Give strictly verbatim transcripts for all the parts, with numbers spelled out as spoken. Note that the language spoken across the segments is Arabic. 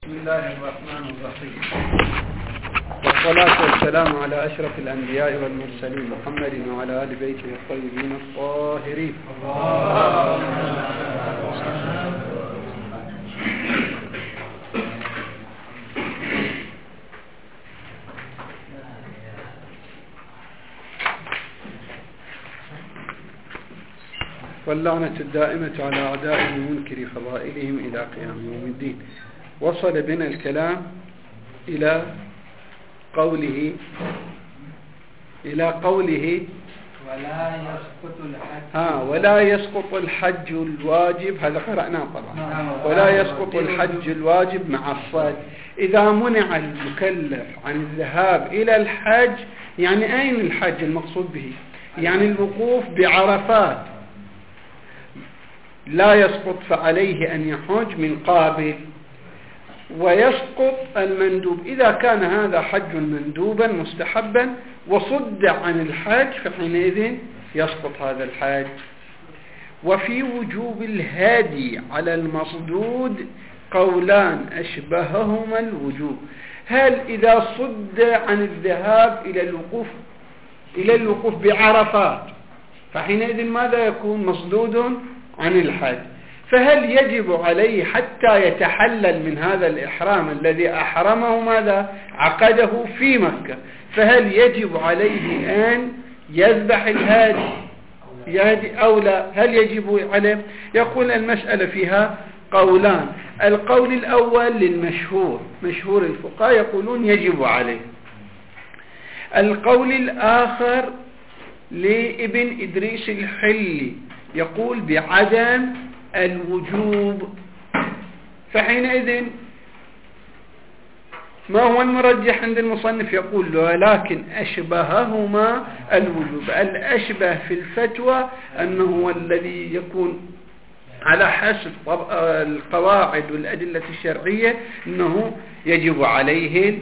بسم الله الرحمن الرحيم، والصلاة والسلام على أشرف الأنبياء والمرسلين محمد وعلى آل بيته الطيبين الطاهرين. واللعنة الدائمة على أعدائهم ومنكر فضائلهم إلى قيام يوم الدين. وصل بنا الكلام إلى قوله إلى قوله ولا يسقط الحج ها ولا يسقط الحج الواجب، هذا قرأناه طبعا. ولا يسقط الحج الواجب مع الصاد. إذا منع المكلف عن الذهاب إلى الحج، يعني أين الحج المقصود به؟ يعني الوقوف بعرفات، لا يسقط فعليه أن يحج من قابل. ويسقط المندوب إذا كان هذا حج مندوبا مستحبا وصد عن الحج، فحينئذ يسقط هذا الحج. وفي وجوب الهادي على المصدود قولان أشبههما الوجوب. هل إذا صد عن الذهاب إلى الوقوف إلى الوقوف بعرفات، فحينئذ ماذا يكون؟ مصدود عن الحج. فهل يجب عليه حتى يتحلل من هذا الإحرام الذي أحرمه ماذا؟ عقده في مكة، فهل يجب عليه أن يذبح الهادي يهدي أو لا؟ هل يجب عليه؟ يقول المسألة فيها قولان. القول الأول للمشهور، مشهور الفقهاء يقولون يجب عليه. القول الآخر لابن إدريس الحلي يقول بعدم الوجوب. فحينئذ ما هو المرجح عند المصنف؟ يقول ولكن أشبههما الوجوب. الأشبه في الفتوى أنه هو الذي يكون على حسب القواعد والأدلة الشرعية أنه يجب عليه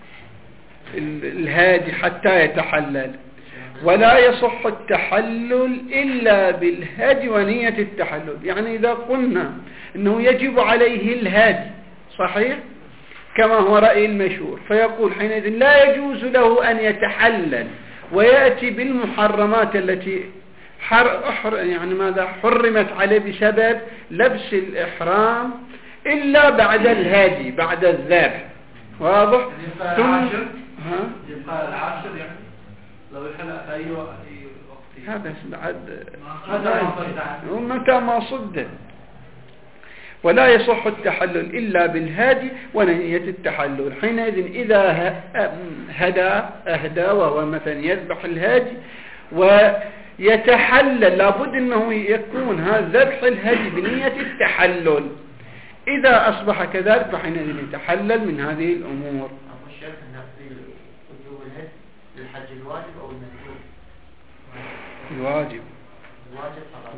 الهادي حتى يتحلل. ولا يصح التحلل إلا بالهدي ونية التحلل. يعني إذا قلنا أنه يجب عليه الهدي صحيح كما هو رأي المشهور، فيقول حينئذ لا يجوز له أن يتحلل ويأتي بالمحرمات التي حر يعني ماذا حرمت عليه بسبب لبس الإحرام إلا بعد الهدي، بعد الذبح. واضح؟ ثم ها يبقى العاشر يعني لو يحلق في أي وقت. هذا بعد ومتى ما صد. ولا يصح التحلل إلا بالهادي ونية التحلل. حينئذ إذا هدى أهدى وهو مثلا يذبح الهادي ويتحلل، لابد أنه يكون هذا ذبح الهادي بنية التحلل. إذا أصبح كذلك فحينئذ يتحلل من هذه الأمور. الحج الواجب أو المندوب؟ الواجب. الواجب فقط.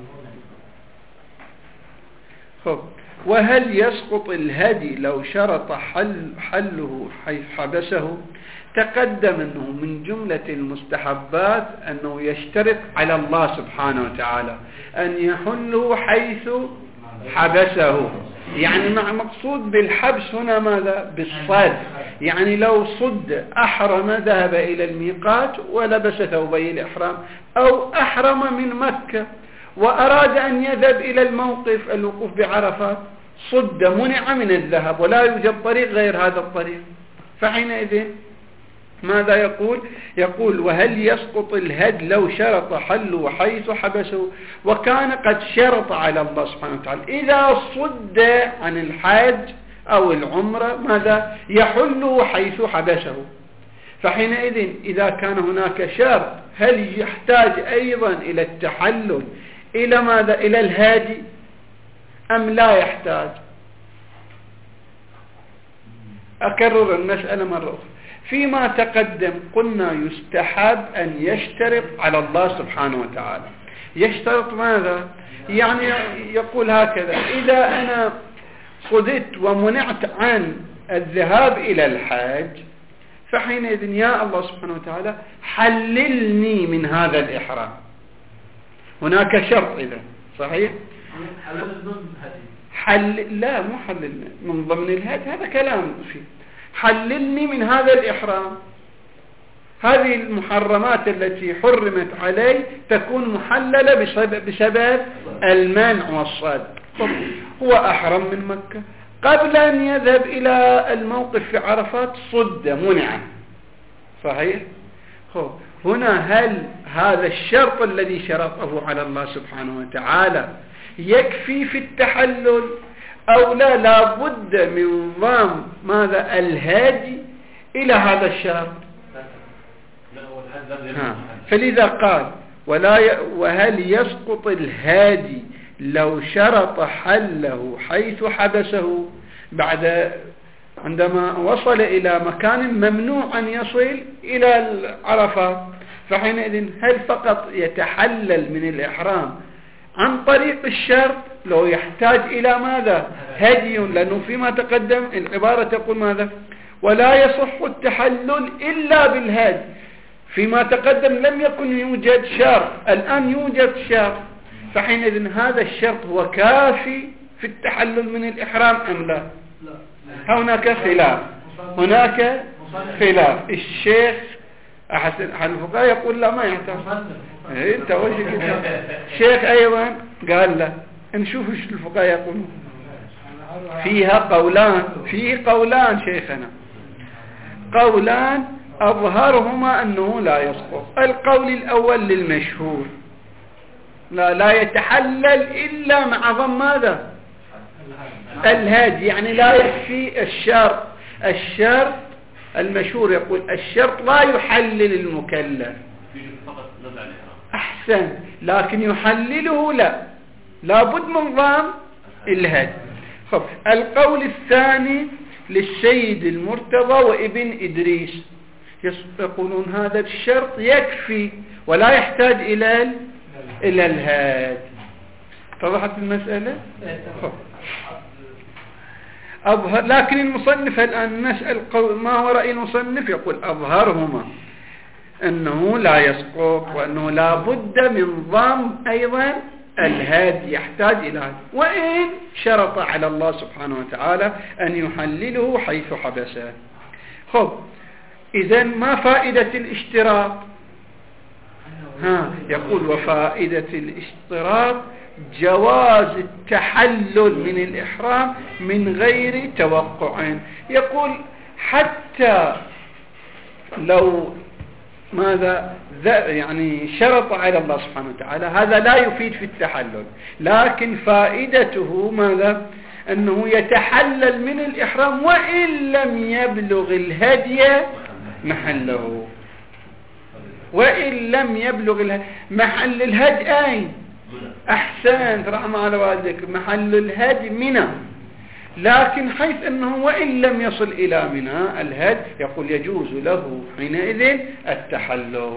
خب، وهل يسقط الهدي لو شرط حل حله حيث حبسه؟ تقدم أنه من جملة المستحبات أنه يشترط على الله سبحانه وتعالى أن يحله حيث حبسه. يعني مع مقصود بالحبس هنا ماذا؟ بالصد. يعني لو صد أحرم ذهب إلى الميقات ولبس ثوبي الإحرام، أو أحرم من مكة وأراد أن يذهب إلى الموقف الوقوف بعرفات، صد منع من الذهب ولا يوجد طريق غير هذا الطريق، فحينئذ ماذا يقول؟ يقول وهل يسقط الهد لو شرط حله حيث حبسه، وكان قد شرط على الله سبحانه وتعالى إذا صد عن الحج أو العمرة ماذا؟ يحل حيث حبسه. فحينئذ إذا كان هناك شرط، هل يحتاج أيضا إلى التحلل إلى ماذا؟ إلى الهادي أم لا يحتاج؟ أكرر المسألة مرة أخرى. فيما تقدم قلنا يستحب أن يشترط على الله سبحانه وتعالى. يشترط ماذا؟ يعني يقول هكذا: إذا أنا صدت ومنعت عن الذهاب إلى الحج، فحينئذ يا الله سبحانه وتعالى حللني من هذا الإحرام. هناك شرط إذا صحيح؟ حل لا مو حللنا من ضمن الهدي، هذا كلام فيه حللني من هذا الإحرام. هذه المحرمات التي حرمت علي تكون محللة بسبب, بسبب المنع والصد. هو أحرم من مكة قبل أن يذهب إلى الموقف في عرفات، صد منع، صحيح؟ هنا هل هذا الشرط الذي شرطه على الله سبحانه وتعالى يكفي في التحلل أو لا؟ لا بد من ضم ماذا الهادي إلى هذا الشرط. ها. فلذا قال ولا ي... وهل يسقط الهادي لو شرط حله حيث حبسه، بعد عندما وصل إلى مكان ممنوع أن يصل إلى العرفات، فحينئذ هل فقط يتحلل من الإحرام عن طريق الشرط لو يحتاج إلى ماذا هدي؟ لأنه فيما تقدم العبارة تقول ماذا ولا يصح التحلل إلا بالهدي. فيما تقدم لم يكن يوجد شرط، الآن يوجد شرط، فحينئذ هذا الشرط هو كافي في التحلل من الإحرام أم لا؟ هناك خلاف، هناك خلاف. الشيخ أحسن الفقهاء يقول لا ما يحتاج. إيه انت وجه كده. الشيخ أيضا قال لا. نشوف ايش الفقهاء يقولون. فيها قولان، فيه قولان شيخنا، قولان أظهرهما أنه لا يسقط. القول الأول للمشهور لا لا يتحلل إلا مع ضم ماذا الهادي، يعني لا يكفي الشرط. الشرط المشهور يقول الشرط لا يحلل المكلف، أحسن، لكن يحلله لا، لابد من ضم الهادي. خب القول الثاني للسيد المرتضى وابن إدريس، يقولون هذا الشرط يكفي ولا يحتاج إلى إلى الهادي. اتضحت المسألة؟ أظهر، لكن المصنف الآن نسأل ما هو رأي المصنف؟ يقول أظهرهما أنه لا يسقط، وأنه لا بد من ضم أيضا الهادي، يحتاج إلى هذا، وإن شرط على الله سبحانه وتعالى أن يحلله حيث حبسه. خب إذن ما فائدة الاشتراط؟ ها يقول وفائدة الاشتراط جواز التحلل من الإحرام من غير توقع. يقول حتى لو ماذا يعني شرط على الله سبحانه وتعالى هذا لا يفيد في التحلل، لكن فائدته ماذا أنه يتحلل من الإحرام وإن لم يبلغ الهدي محله، وإن لم يبلغ الهدي. محل الهدي أين؟ أحسنت رحمة على والدك، محل الهدي منى، لكن حيث أنه وإن لم يصل إلى منى الهدي يقول يجوز له حينئذ التحلل.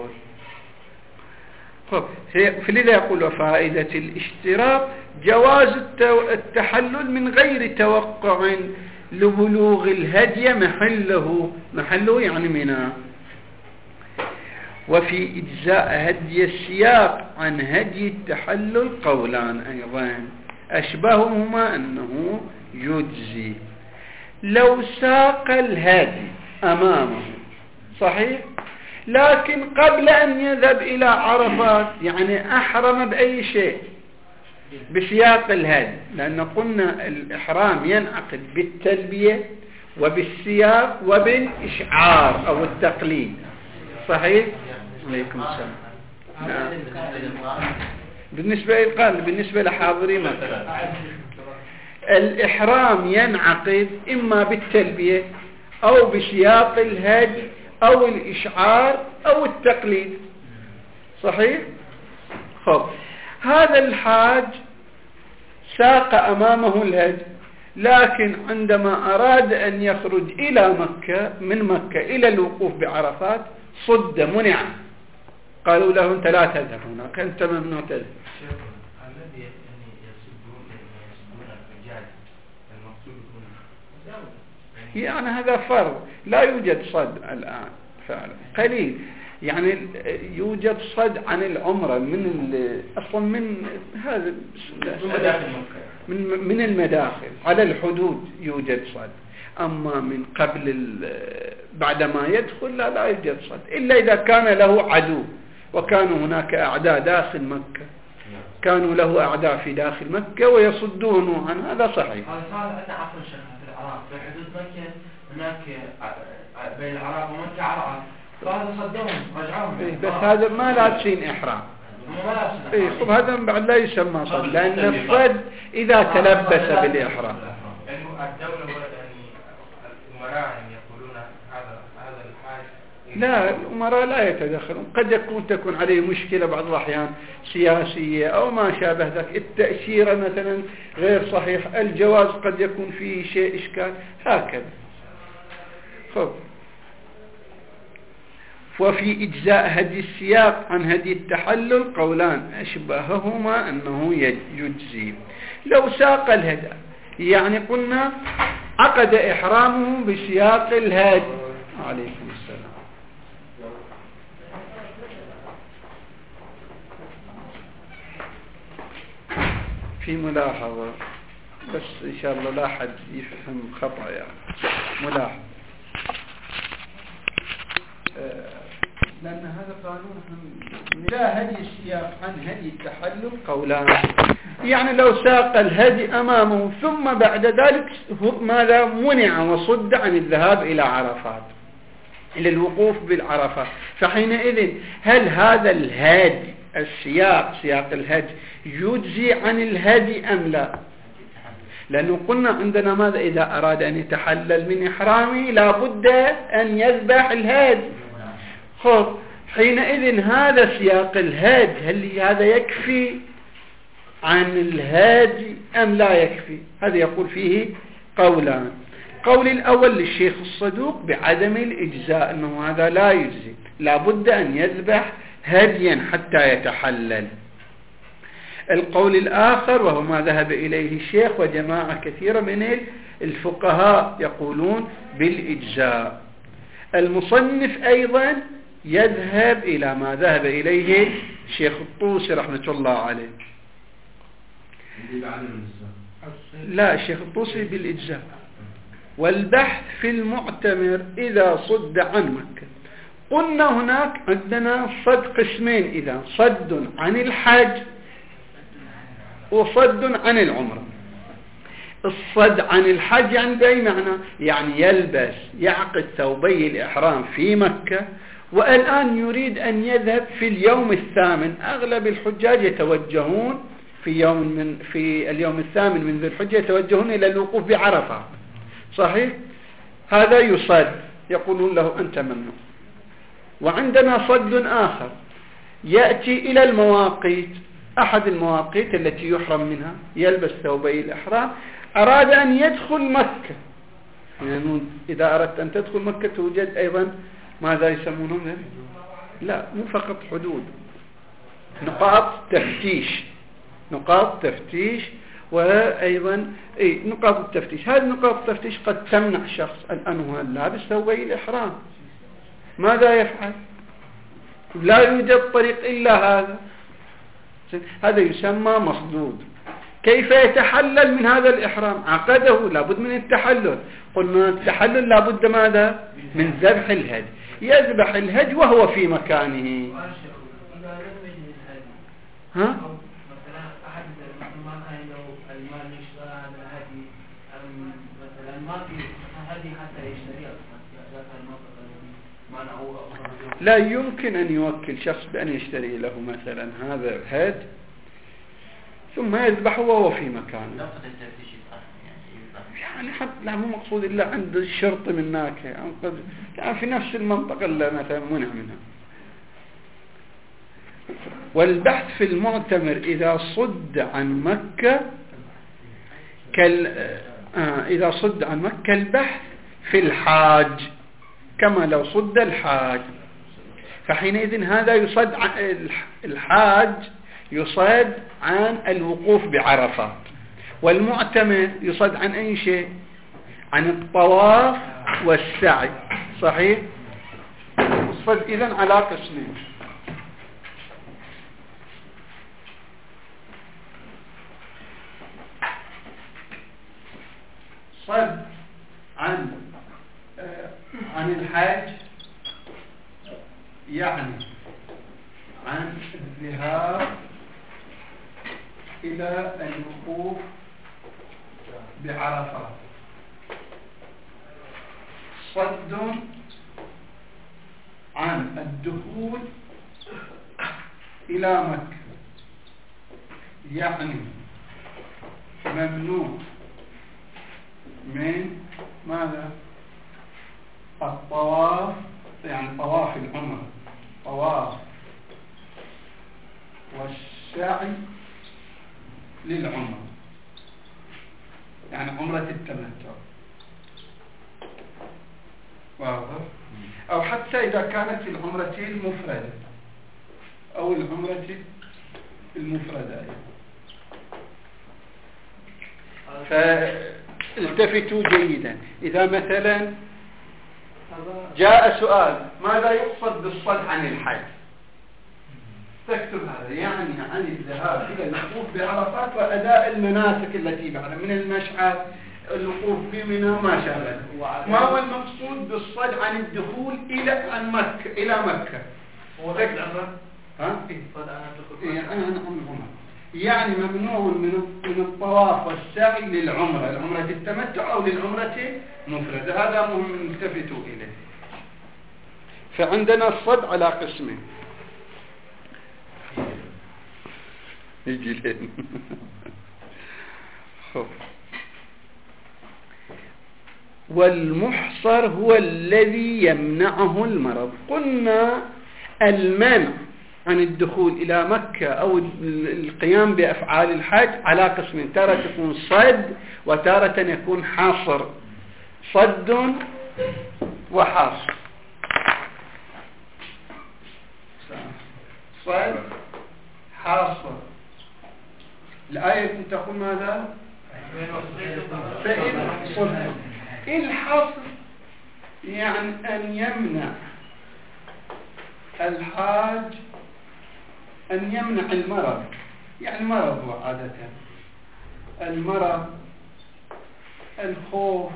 فلذا يقول وفائدة الاشتراط جواز التحلل من غير توقع لبلوغ الهدي محله، محله يعني منى. وفي إجزاء هدي السياق عن هدي التحلل قولان أيضا، أشبههما أنه يجزي لو ساق الهدي أمامه، صحيح، لكن قبل أن يذهب إلى عرفات يعني أحرم بأي شيء بسياق الهدي، لأن قلنا الإحرام ينعقد بالتلبية وبالسياق وبالإشعار أو التقليد، صحيح؟ عليكم السلام. نعم. بالنسبة للقال بالنسبة لحاضرين مثلا الإحرام ينعقد إما بالتلبية أو بسياق الهدي أو الإشعار أو التقليد، صحيح؟ خب هذا الحاج ساق أمامه الهدي، لكن عندما أراد أن يخرج إلى مكة من مكة إلى الوقوف بعرفات صد منع، قالوا له أنت لا تذهب هناك، أنت ممنوع تذهب. الذي يعني يصدون يصدون الرجال المقصود هنا يعني هذا فرض، لا يوجد صد الآن فعلا قليل. يعني يوجد صد عن العمرة من أصلا من هذا من من المداخل على الحدود يوجد صد، أما من قبل بعدما يدخل لا لا يوجد صد إلا إذا كان له عدو، وكان هناك أعداء داخل مكة، كانوا له أعداء في داخل مكة ويصدونه عن هذا صحيح. هذا صار عندنا عفوا شيخ في العراق في حدود مكة، هناك بين العراق ومكة عراق، فهذا صدهم رجعهم. إيه بس هذا ما لابسين إحرام. إيه طب هذا بعد لا يسمى صد، لأن الصد إذا تلبس بالإحرام. يعني الدولة يعني الأمراء يعني يقولون هذا هذا الحاج. لا الأمراء لا يتدخلون، قد يكون تكون عليه مشكلة بعض الأحيان سياسية أو ما شابه ذلك، التأشيرة مثلا غير صحيح، الجواز قد يكون فيه شيء إشكال هكذا. خب وفي إجزاء هدي السياق عن هدي التحلل قولان أشبههما أنه يجزي. لو ساق الهدى يعني قلنا عقد إحرامه بسياق الهدي. عليكم السلام. في ملاحظة بس إن شاء الله لا حد يفهم خطأ يعني. ملاحظة لأن هذا قانون لا هدي السياق عن هدي التحلل قولان، يعني لو ساق الهدي أمامه ثم بعد ذلك ماذا منع وصد عن الذهاب إلى عرفات إلى الوقوف بالعرفات، فحينئذ هل هذا الهدي السياق سياق الهدي يجزي عن الهدي أم لا؟ لأنه قلنا عندنا ماذا إذا أراد أن يتحلل من إحرامه لابد أن يذبح الهدي. خب حينئذ هذا سياق الهدي هل هذا يكفي عن الهدي أم لا يكفي؟ هذا يقول فيه قولان. قول الأول للشيخ الصدوق بعدم الإجزاء، أنه هذا لا يجزي، لابد أن يذبح هديا حتى يتحلل. القول الآخر وهو ما ذهب إليه الشيخ وجماعة كثيرة من الفقهاء يقولون بالإجزاء. المصنف أيضا يذهب إلى ما ذهب إليه الشيخ الطوسي رحمة الله عليه. لا الشيخ الطوسي بالإجزاء. والبحث في المعتمر إذا صد عن مكة، قلنا هناك عندنا صد قسمين، إذا صد عن الحج وصد عن العمرة. الصد عن الحج يعني بأي معنى؟ يعني يلبس يعقد ثوبي الإحرام في مكة والآن يريد أن يذهب في اليوم الثامن. أغلب الحجاج يتوجهون في يوم من في اليوم الثامن من ذي الحجة يتوجهون إلى الوقوف بعرفة، صحيح؟ هذا يصد، يقولون له أنت ممنوع. وعندنا صد آخر يأتي إلى المواقيت، أحد المواقيت التي يحرم منها يلبس ثوبي الإحرام، أراد أن يدخل مكة، يعني إذا أردت أن تدخل مكة توجد أيضا ماذا يسمونهم؟ لا مو فقط حدود، نقاط تفتيش، نقاط تفتيش وأيضا أي نقاط التفتيش. هذه نقاط التفتيش قد تمنع شخص الآن هو لابس ثوبي الإحرام، ماذا يفعل؟ لا يوجد طريق إلا هذا، هذا يسمى مصدود. كيف يتحلل من هذا الإحرام؟ عقده لابد من التحلل، قلنا التحلل لابد ماذا؟ من ذبح الهدي، يذبح الهدي وهو في مكانه. ها؟ لا يمكن أن يوكل شخص بأن يشتري له مثلا هذا الهد ثم يذبحه وهو في مكانه، يعني حتى لا مو مقصود إلا عند الشرط من ناكه، يعني, يعني في نفس المنطقة اللي مثلا منع منها. والبحث في المعتمر إذا صد عن مكة كال آه إذا صد عن مكة البحث في الحاج كما لو صد الحاج، فحينئذ هذا يصد عن الحاج يصد عن الوقوف بعرفات، والمعتمر يصد عن أي شيء؟ عن الطواف والسعي، صحيح؟ الصد إذن على قسمين. صد عن آه عن الحج، يعني عن الذهاب إلى الوقوف بعرفات. صد عن الدخول إلى مكة، يعني ممنوع من ماذا؟ الطواف، يعني طواف العمرة، طواف والسعي للعمرة، يعني عمرة التمتع، واضح؟ أو حتى إذا كانت العمرة المفردة أو العمرة المفردة. فالتفتوا جيدا. إذا مثلا جاء سؤال ماذا يقصد بالصد عن الحج، تكتب هذا، يعني عن الذهاب إلى الوقوف بعرفات وأداء المناسك التي بعد من المشعر، الوقوف بمنى، ما شابه. ما هو المقصود بالصد عن الدخول إلى عن مكة إلى مكة؟ ها؟ يعني ممنوع من من الطواف والسعي للعمرة، العمرة التمتع أو للعمرة مفردة. هذا مهم نلتفتوا إليه. فعندنا الصد على قسمين. يجي لين والمحصر هو الذي يمنعه المرض. قلنا المنع عن الدخول إلى مكة أو القيام بأفعال الحج على قسمين، تارة تكون صد وتارة يكون حاصر. صد وحاصر. صد حاصر. الآية تقول ماذا؟ فإن صد. الحصر يعني أن يمنع الحاج، أن يمنع المرض، يعني مرض عادة، المرض، الخوف.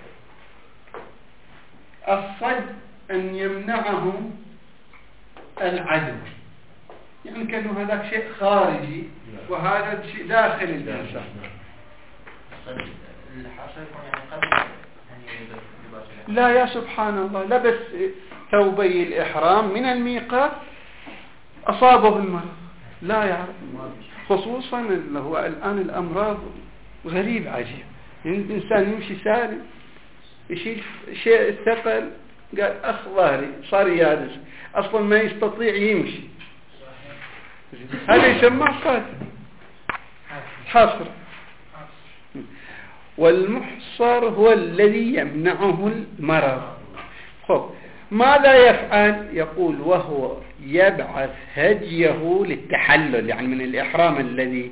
الصد أن يمنعه العدو، يعني كأنه هذا شيء خارجي وهذا شيء داخل الإنسان. لا يا سبحان الله، لبس ثوبي الإحرام من الميقات أصابه المرض لا يعرف، خصوصا اللي هو الآن الأمراض غريب عجيب. الإنسان يمشي سالم يشيل شيء ثقل، قال أخ ظهري صار يادس، أصلا ما يستطيع يمشي، هذا يسمى قاتل حاصر. والمحصر هو الذي يمنعه المرض. خب ماذا يفعل؟ يقول وهو يبعث هديه للتحلل، يعني من الإحرام الذي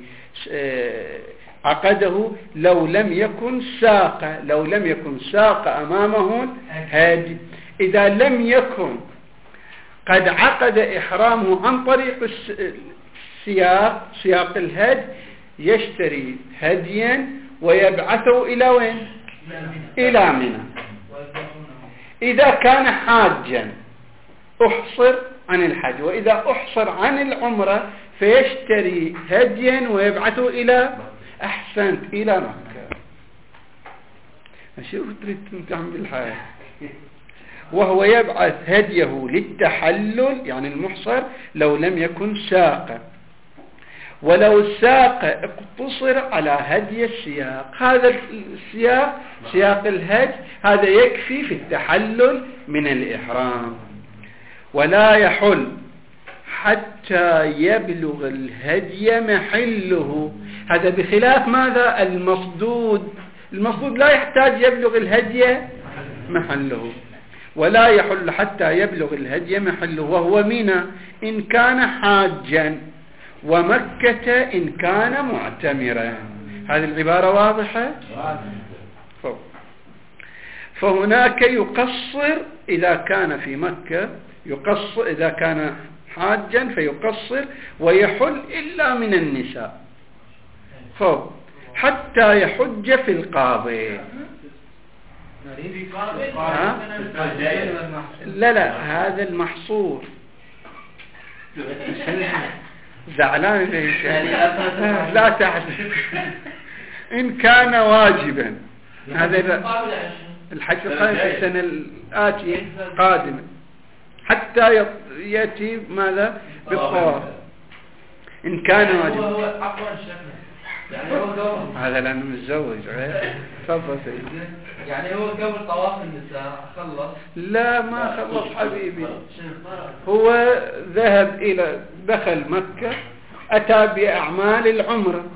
عقده، لو لم يكن ساق، لو لم يكن ساق أمامه هدي. إذا لم يكن قد عقد إحرامه عن طريق السياق، سياق الهدي، يشتري هديا ويبعثه إلى وين؟ إلى منى. إذا كان حاجا أحصر عن الحج، وإذا أحصر عن العمرة فيشتري هديا ويبعثه إلى أحسنت إلى مكة. شو تريد تعمل بالحياة؟ وهو يبعث هديه للتحلل، يعني المحصر لو لم يكن ساق. ولو الساق اقتصر على هدي السياق، هذا السياق سياق الهدي هذا يكفي في التحلل من الإحرام. ولا يحل حتى يبلغ الهدي محله، هذا بخلاف ماذا؟ المصدود. المصدود لا يحتاج يبلغ الهدي محله. ولا يحل حتى يبلغ الهدي محله، وهو منى إن كان حاجا، ومكة إن كان معتمرا. هذه العبارة واضحة؟ فهناك يقصر إذا كان في مكة، يقصر إذا كان حاجا فيقصر ويحل إلا من النساء. خب حتى يحج في القابل. لا لا هذا المحصور زعلان ليش لا تحدث. إن كان واجبا هذا الحج القادم في السنة الآتية قادمة حتى يأتي ماذا بالطواف. إن كان واجبا هذا لأنه متزوج. تفضل سيدي. يعني هو قبل طواف النساء خلص؟ لا ما خلص حبيبي. هو ذهب إلى دخل مكة أتى بأعمال العمرة.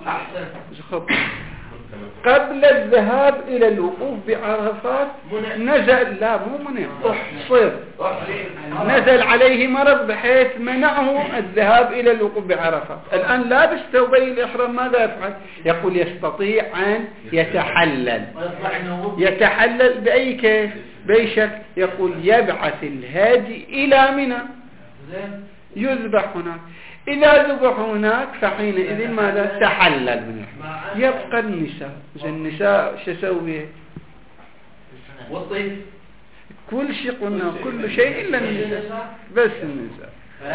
قبل الذهاب إلى الوقوف بعرفات نزل لا مو منع احصر نزل عليه مرض بحيث منعه الذهاب إلى الوقوف بعرفات. الآن لابس ثوبي الإحرام ماذا يفعل؟ يقول يستطيع أن يتحلل. يتحلل بأي كيف؟ بأي شكل؟ يقول يبعث الهادي إلى منى يذبح هناك. إذا ذبح هناك فحينئذ ماذا؟ تحلل منه. يبقى النساء. النساء شو يسوي؟ والطيب كل شيء قلنا كل شيء إلا النساء بس النساء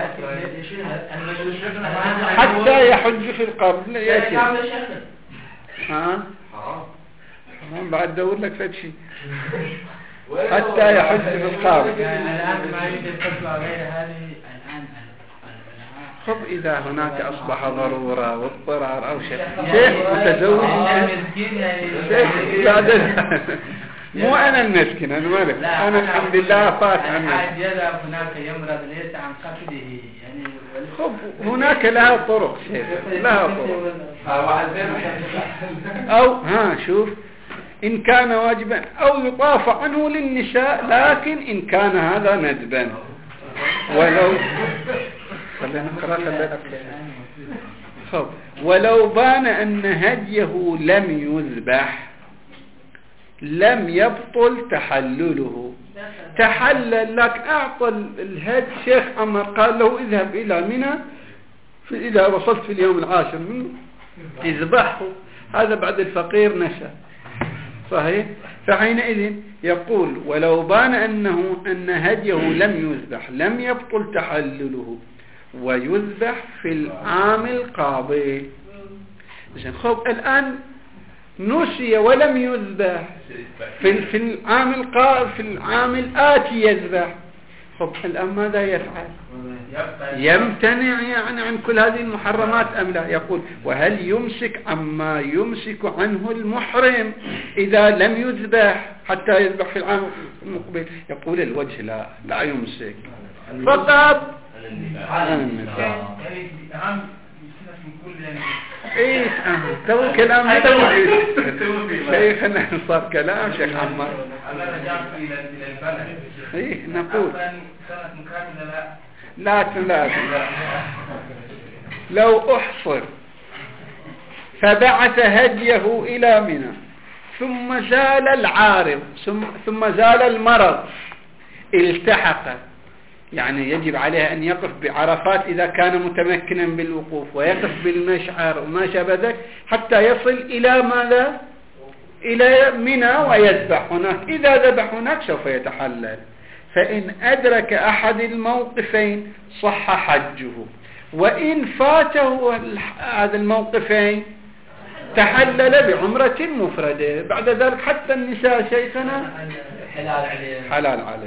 حتى يحج في القبر يأتي. ها حرام بعد دور لك فد شيء حتى يحج في القبر. الآن ما يمكن تطلع غير هذه الآن. خب إذا هناك أصبح ضرورة واضطرار أو شيء. شيخ متزوج شيخ بعد مو أنا المسكين أنا مالك. أنا الحمد لله فات عنه. يذهب هناك يمرض ليس عن قصده يعني. خب هناك لها طرق شيخ لها طرق. أو ها شوف إن كان واجبا أو يطاف عنه للنساء لكن إن كان هذا ندبا ولو خلينا نقرأ خلينا خب ولو بان أن هديه لم يذبح لم يبطل تحلله. تحلل لك أعطى الهدي شيخ عمر قال له اذهب إلى منى إذا وصلت في اليوم العاشر منه اذبحه. هذا بعد الفقير نشأ صحيح. فحينئذ يقول ولو بان أنه أن هديه لم يذبح لم يبطل تحلله ويذبح في العام القابل. زين خب الآن نسي ولم يذبح في في العام القابل في العام الآتي يذبح. خب الآن ماذا يفعل؟ يمتنع يعني عن كل هذه المحرمات أم لا؟ يقول وهل يمسك عما يمسك عنه المحرم إذا لم يذبح حتى يذبح في العام المقبل؟ يقول الوجه لا لا يمسك فقط على النساء. ايه تو كلام تو شيخنا صار كلام شيخ عمار. ايه نقول لا لا لو احصر فبعث هديه الى منى ثم زال العارض ثم زال المرض التحق يعني يجب عليه أن يقف بعرفات إذا كان متمكنا بالوقوف ويقف بالمشعر وما شابه ذلك حتى يصل إلى ماذا؟ إلى منى ويذبح هناك. إذا ذبح هناك سوف يتحلل. فإن أدرك أحد الموقفين صح حجه وإن فاته هذا الموقفين تحلل بعمرة مفردة. بعد ذلك حتى النساء شيخنا حلال عليه حلال عليه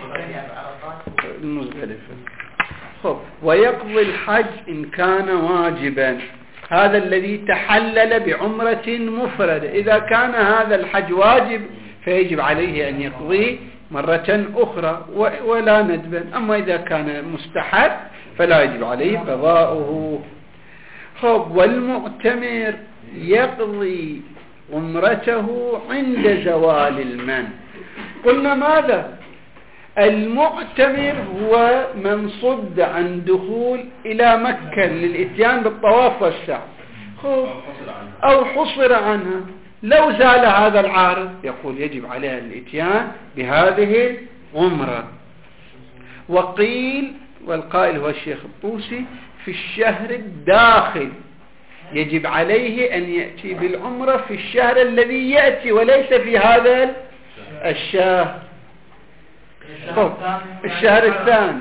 المزدلفة. خب ويقضي الحج إن كان واجبا. هذا الذي تحلل بعمرة مفردة إذا كان هذا الحج واجب فيجب عليه أن يقضي مرة أخرى ولا ندبا. أما إذا كان مستحب فلا يجب عليه قضاؤه. خب والمعتمر يقضي عمرته عند زوال المن. قلنا ماذا؟ المعتمر هو من صد عن دخول إلى مكة للإتيان بالطواف والسعي أو حصر عنها لو زال هذا العارض يقول يجب عليها الاتيان بهذه العمرة. وقيل، والقائل هو الشيخ الطوسي، في الشهر الداخل يجب عليه أن يأتي بالعمرة في الشهر الذي يأتي وليس في هذا الشهر. طب الشهر الثاني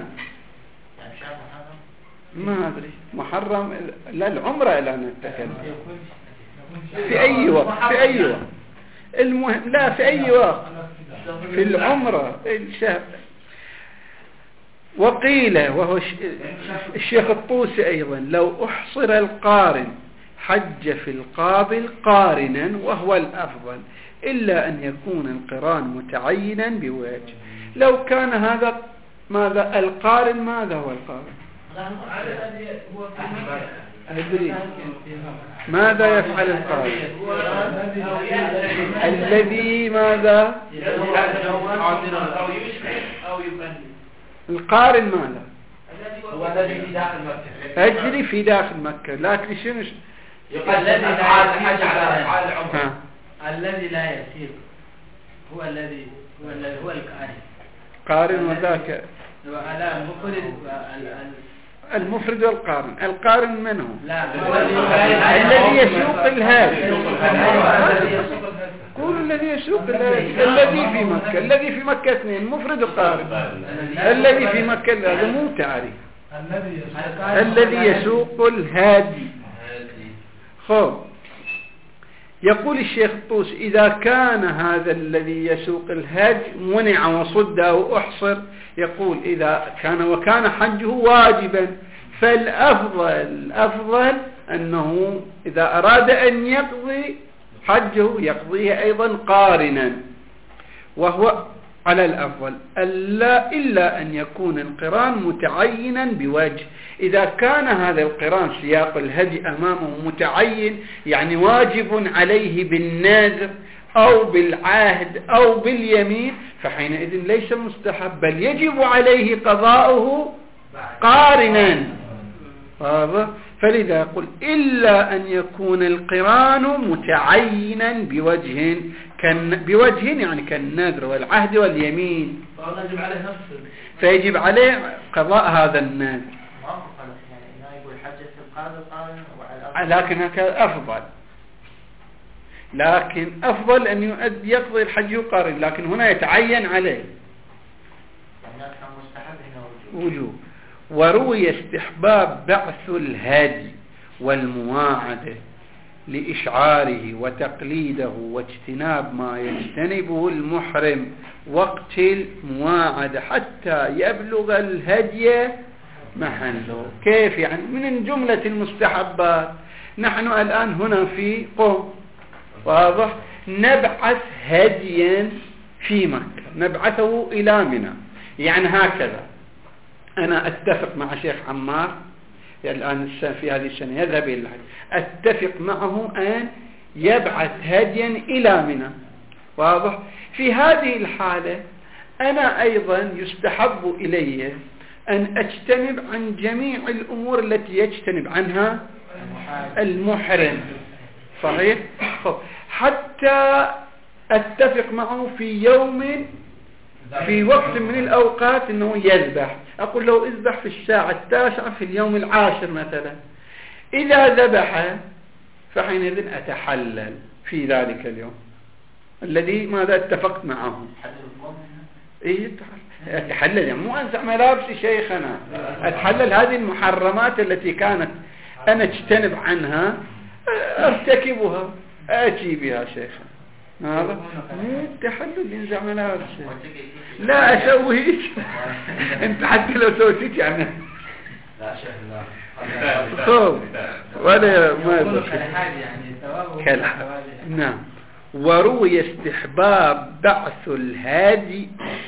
ما أدري محرم، لا العمرة لا نتكلم في أي وقت، في أي وقت المهم، لا في أي وقت في العمرة الشهر. وقيل، وهو الشيخ الطوسي أيضا، لو أحصر القارن حج في القابل قارنا وهو الأفضل، إلا أن يكون القران متعينا بوجه. لو كان هذا ماذا القارن، ماذا هو القارن؟ أدري ماذا يفعل القارن؟ الذي ماذا القارن ماذا هو الذي في داخل مكة، أجري في داخل مكة، لكن شنو يقال الذي لا يسير على العمرة، الذي لا يسير هو الذي هو الذي هو القارن. قارن وذاك لا المفرد المفرد والقارن. القارن من هو؟ لا الذي يسوق الهادي. قول الذي يسوق الهادي. الذي في مكة، الذي في مكة اثنين، مفرد وقارن. الذي في مكة هذا مو تعريف. الذي يسوق الهادي. خب يقول الشيخ الطوسي إذا كان هذا الذي يسوق الهدي منع وصد أو أحصر، يقول إذا كان وكان حجه واجبا فالأفضل الأفضل أنه إذا أراد أن يقضي حجه يقضيه أيضا قارنا، وهو على الأفضل ألا إلا أن يكون القران متعينا بوجه. إذا كان هذا القران سياق الهدي أمامه متعين، يعني واجب عليه بالنذر أو بالعهد أو باليمين، فحينئذ ليس مستحب بل يجب عليه قضاؤه قارنا. فلذا يقول إلا أن يكون القران متعينا بوجه بوجه يعني كالنذر والعهد واليمين، فيجب عليه نفسه، فيجب عليه قضاء هذا النذر. لكن هكذا أفضل، لكن أفضل أن يقضي الحج قارن، لكن هنا يتعين عليه وجوب. وروي استحباب بعث الهادي والمواعدة لإشعاره وتقليده واجتناب ما يجتنبه المحرم وقت المواعدة حتى يبلغ الهدي محله. كيف يعني؟ من جملة المستحبات نحن الآن هنا في قوم، واضح، نبعث هديا في مكة، نبعثه إلى منى. يعني هكذا أنا أتفق مع شيخ عمار الآن في هذه السنة يذهب إلى الحج، أتفق معه أن يبعث هديا إلى منى، واضح. في هذه الحالة أنا أيضا يستحب إلي أن أجتنب عن جميع الأمور التي يجتنب عنها المحرم، صحيح؟ حتى أتفق معه في يوم في وقت من الأوقات أنه يذبح، أقول له اذبح في الساعة التاسعة في اليوم العاشر مثلا. إذا ذبح فحينئذ أتحلل في ذلك اليوم الذي ماذا اتفقت معه. إيه أتحلل يعني مو أنزع ملابسي شيخنا، أتحلل هذه المحرمات التي كانت أنا اجتنب عنها أرتكبها أتي بها شيخنا. هذا مو تحلل ينزع ملابسي، لا أسوي أنت حتى لو سويت يعني لا شيخ خب ولا ما كالحال. نعم. وروي استحباب بعث الهادي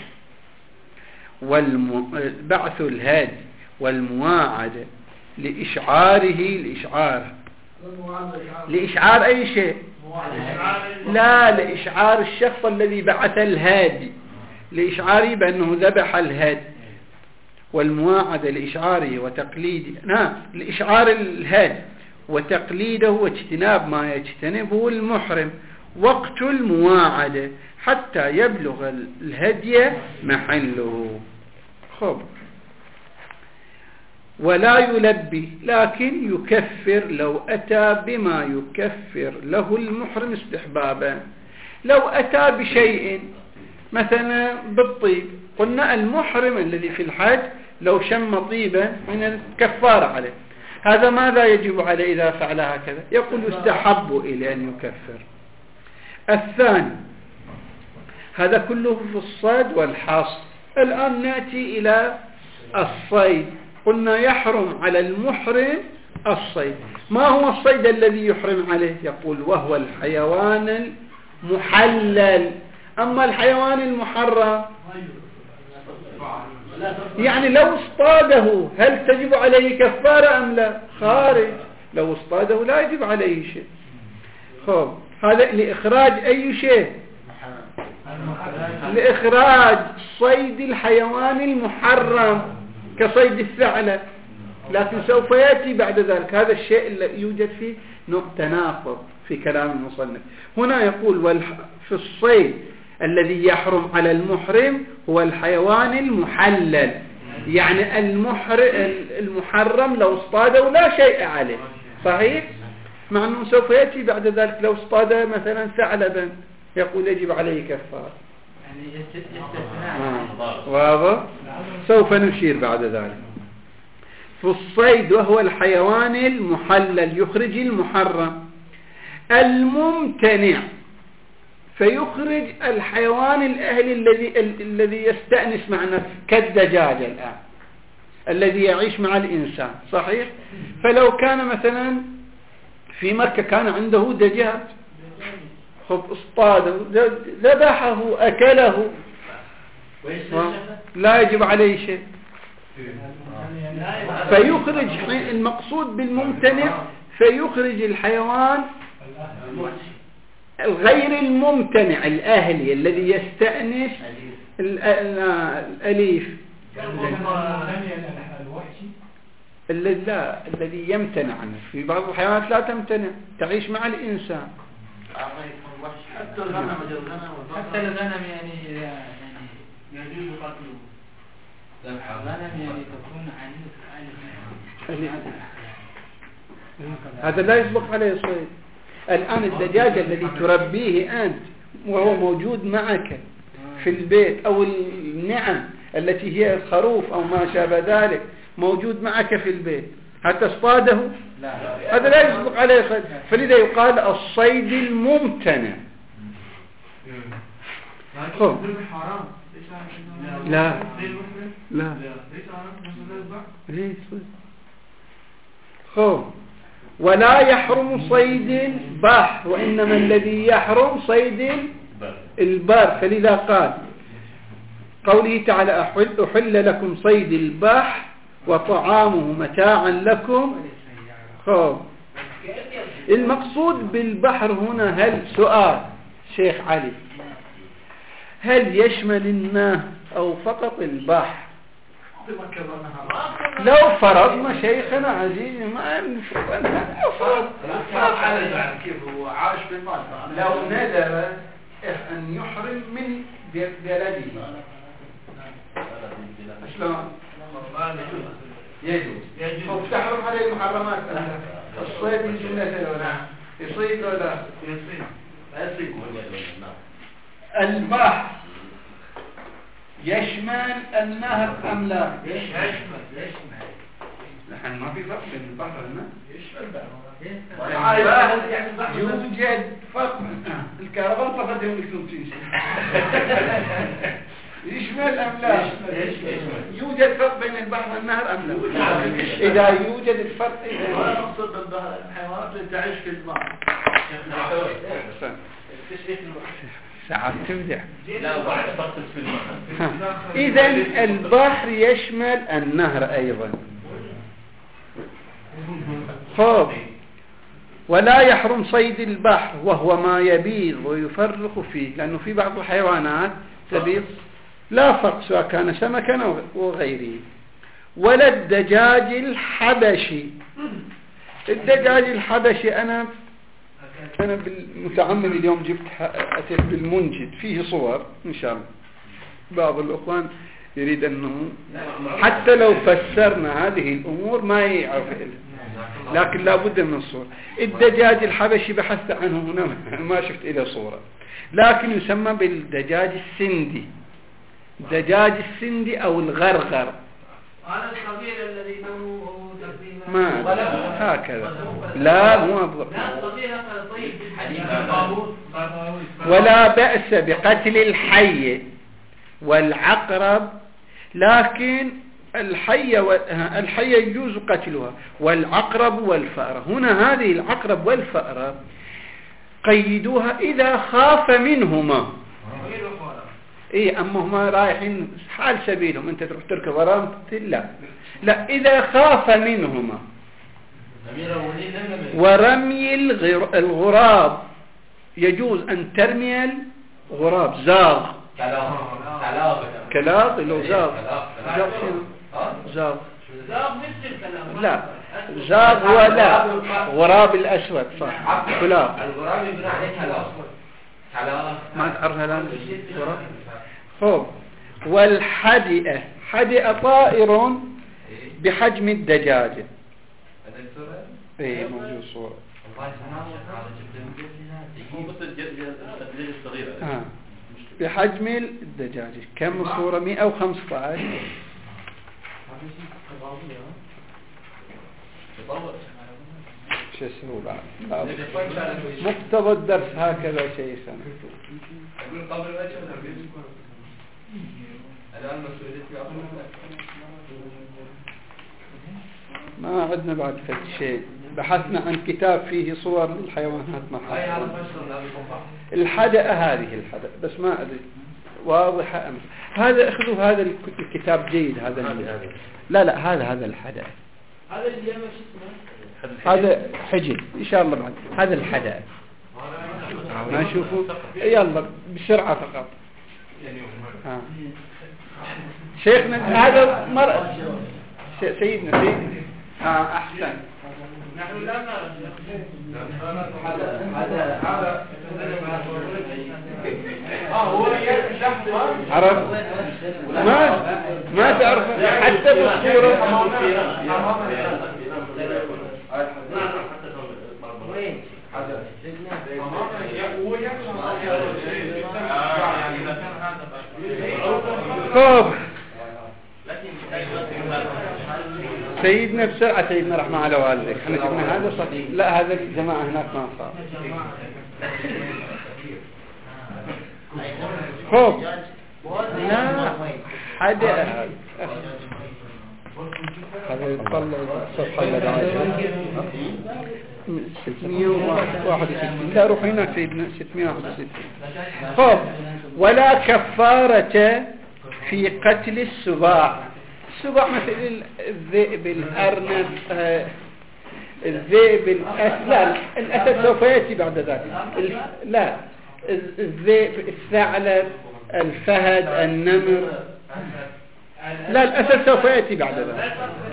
والم... بعث الهادي والمواعدة لإشعاره الإشعار لإشعار أي شيء، لا لإشعار الشخص الذي بعث الهادي، لإشعاره بأنه ذبح الهادي، والمواعدة لإشعاره وتقليده، نعم لإشعار الهادي وتقليده واجتناب ما يجتنبه المحرم، وقت المواعدة حتى يبلغ الهدي محله. خب ولا يلبي لكن يكفر لو أتى بما يكفر له المحرم استحبابا. لو أتى بشيء مثلا بالطيب، قلنا المحرم الذي في الحج لو شم طيبا من الكفارة عليه، هذا ماذا يجب عليه إذا فعل هكذا؟ يقول يستحب إلى أن يكفر. الثاني هذا كله في الصيد والحصر. الآن نأتي إلى الصيد. قلنا يحرم على المحرم الصيد. ما هو الصيد الذي يحرم عليه؟ يقول وهو الحيوان المحلل. أما الحيوان المحرم يعني لو اصطاده هل تجب عليه كفارة أم لا؟ خارج. لو اصطاده لا يجب عليه شيء. خب هذا لإخراج أي شيء؟ لإخراج صيد الحيوان المحرم كصيد الثعلب. لكن سوف يأتي بعد ذلك هذا الشيء اللي يوجد فيه نوع تناقض في كلام المصنف. هنا يقول في الصيد الذي يحرم على المحرم هو الحيوان المحلل، يعني المحرم لو اصطاده لا شيء عليه، صحيح؟ مع أنه سوف يأتي بعد ذلك لو اصطاد مثلا ثعلبا يقول يجب عليه كفارة. يعني استثناء. واضح؟ سوف نشير بعد ذلك. في الصيد وهو الحيوان المحلل يخرج المحرم. الممتنع فيخرج الحيوان الأهلي الذي الذي يستأنس مع نفسه كالدجاج الآن الذي يعيش مع الإنسان، صحيح؟ فلو كان مثلا في مكة كان عنده دجاج، خب اصطاده ذبحه أكله لا يجب عليه شيء. فيخرج المقصود بالممتنع فيخرج الحيوان الغير الممتنع الأهلي الذي يستأنس الأليف الذي لا الذي يمتنع عنه. في بعض الحيوانات لا تمتنع، تعيش مع الإنسان. حتى الغنم حتى الغنم يعني يعني يجوز قتله. الغنم يعني تكون عنيف. هذا لا يسبق عليه صيد. الآن الدجاج الذي تربيه أنت وهو موجود معك في البيت، أو النعم التي هي الخروف أو ما شابه ذلك موجود معك في البيت، حتى اصطاده هذا لا يسبق عليه صيد. فلذا يقال الصيد الممتنع. خب لا لا خب ولا يحرم صيد البحر، وإنما الذي يحرم صيد البر. فلذا قال قوله تعالى أحل لكم صيد البحر وطعامه متاعا لكم. خب المقصود بالبحر هنا هل سؤال شيخ علي هل يشمل النهر أو فقط البحر؟ لو فرضنا شيخنا عزيز ما نفرض كيف هو عاش بالمال، لو ندر أن يحرم من بلده شلون؟ يجوز. يجوز. تحرم عليه المحرمات الصيد من جملة ولا يصيد ولا يصيد؟ يصيد. البحر يشمل النهر أم لا؟ يشمل. يشمل. نحن ما في فرق بين البحر والنهر. يشمل. يوجد فرق. الكهرباء انطفت يوم الخمسين. يشمل أم لا؟ يوجد فرق بين البحر والنهر أم لا؟ إذا يوجد الفرق ولا نقصد الحيوانات اللي تعيش في الماء. ساعات تبدع. لا بعد فرق في الماء. إذا البحر يشمل النهر أيضا. خب ولا يحرم صيد البحر وهو ما يبيض ويفرخ فيه، لأنه في بعض الحيوانات تبيض لا فرق سواء كان سمكا أو غيره. ولا الدجاج الحبشي. الدجاج الحبشي أنا أنا بالمتعمد اليوم جبت أتيت بالمنجد فيه صور إن شاء الله. بعض الأخوان يريد أنه حتى لو فسرنا هذه الأمور ما يعرف إلها، لكن لا بد من صورة. الدجاج الحبشي بحثت عنه هنا ما شفت إلى صورة، لكن يسمى بالدجاج السندي، دجاج السندي أو الغرغر. هذا الصغير الذي لونه تقريبا ما هكذا، لا مو بالضبط. لا الصغير طيب الحديث ولا بأس بقتل الحي والعقرب، لكن الحية الحية يجوز قتلها، والعقرب والفأرة. هنا هذه العقرب والفأرة قيدوها إذا خاف منهما. إيه أما هما رايحين حال سبيلهم، أنت تروح تركب وراهم لا لا، إذا خاف منهما. ورمي الغراب، يجوز أن ترمي الغراب. زاغ كلاغ لو زاغ زاغ شنو؟ زاغ زاغ مثل الكلام. لا زاغ ولا غراب الأسود صح. كلاغ الغراب يبنى عليه كلاغ كلاغ ما تعرفها الآن غراب. خب. والحدئة، حدئة طائر بحجم الدجاجة. ايه موجود صورة. آه. بحجم الدجاجة. كم صورة؟ مئة وخمسة عشر. شو اسمه بعد؟ مقتضى الدرس هكذا شيء سنة. ما عندنا بعد فد شيء. بحثنا عن كتاب فيه صور للحيوانات ما حصل. الحدقة هذه الحدقة بس ما أدري واضحة أم هذا. اخذوا هذا الكتاب جيد هذا. لا لا هذا هذا الحدقة. هذا اللي ما اسمه هذا حجل إن شاء الله بعد. هذا الحدقة ما نشوفوا. يلا بسرعة فقط. ها. شيخنا هذا مرة سيدنا سيدنا آه أحسن. نحن لا نعرف هذا هذا هذا اه هو عرف ما ما تعرف حتى بالصورة. طب سيدنا بسرعة سيدنا رحمة على والدك. احنا شفنا هذا صحيح. لا هذا الجماعة هناك ما صار. خب لا حدا هذا يطلع الصفحة اللي بعدها ستمئة وواحد وستين. لا روح هناك سيدنا ستمئة وواحد وستين. خب ولا كفارة في قتل السباع. السباع مثل الذئب الأرنب آه الذئب الأسد. لا الأسد سوف يأتي بعد ذلك. لا الذئب الثعلب الفهد النمر. لا الأسد سوف يأتي بعد ذلك.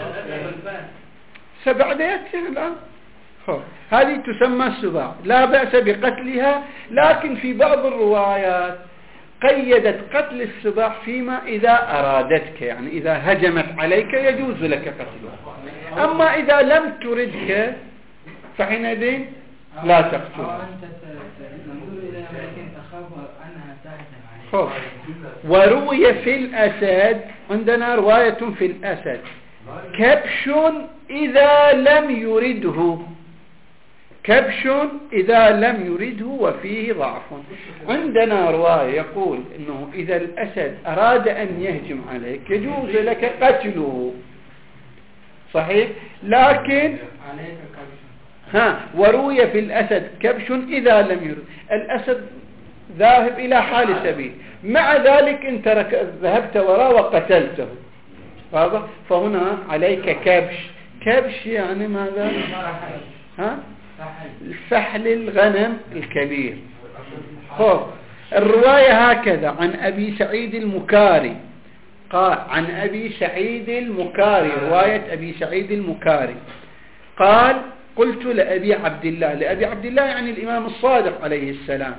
سبع يأتي الآن. هذه تسمى السباع لا بأس بقتلها، لكن في بعض الروايات قيدت قتل السباع فيما إذا أرادتك، يعني إذا هجمت عليك يجوز لك قتلها، أما إذا لم تردك فحينئذ لا تقتلها. وروي في الأسد، عندنا رواية في الأسد كبش إذا لم يرده، كبش إذا لم يرده وفيه ضعف. عندنا رواية يقول إنه إذا الأسد أراد أن يهجم عليك يجوز لك قتله صحيح، لكن ها وروي في الأسد كبش إذا لم يرد. الأسد ذاهب إلى حال سبيل، مع ذلك انت ذهبت وراه وقتلته، واضح؟ فهنا عليك كبش. كبش يعني ماذا؟ ها؟ الفحل الغنم الكبير. خب الرواية هكذا عن أبي سعيد المكاري قال، عن أبي سعيد المكاري، رواية أبي سعيد المكاري قال قلت لأبي عبد الله، لأبي عبد الله يعني الإمام الصادق عليه السلام،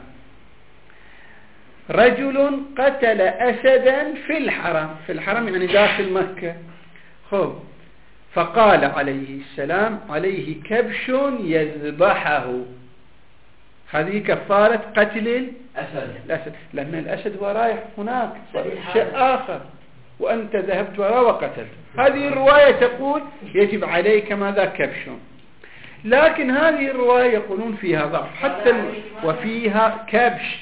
رجل قتل أسدا في الحرم، في الحرم يعني داخل مكة. خب فقال عليه السلام عليه كبش يذبحه. هذه كفارة قتل الأسد، الأسد لأن الأسد هو رايح هناك شيء آخر وأنت ذهبت وراه وقتلت. هذه الرواية تقول يجب عليك ماذا؟ كبش. لكن هذه الرواية يقولون فيها ضعف حتى وفيها كبش